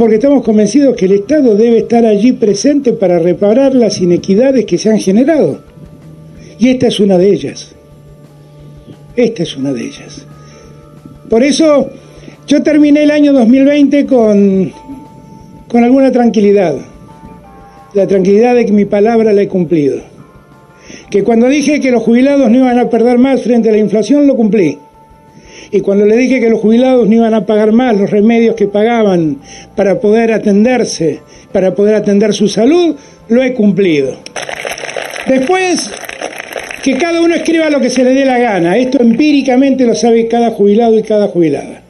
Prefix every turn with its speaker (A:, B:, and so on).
A: porque estamos convencidos que el Estado debe estar allí presente para reparar las inequidades que se han generado. Y esta es una de ellas. Esta es una de ellas. Por eso yo terminé el año 2020 con alguna tranquilidad. La tranquilidad de que mi palabra la he cumplido. Que cuando dije que los jubilados no iban a perder más frente a la inflación, lo cumplí. Y cuando le dije que los jubilados no iban a pagar más los remedios que pagaban para poder atenderse, para poder atender su salud, lo he cumplido. Después, que cada uno escriba lo que se le dé la gana. Esto empíricamente lo sabe cada jubilado y cada jubilada.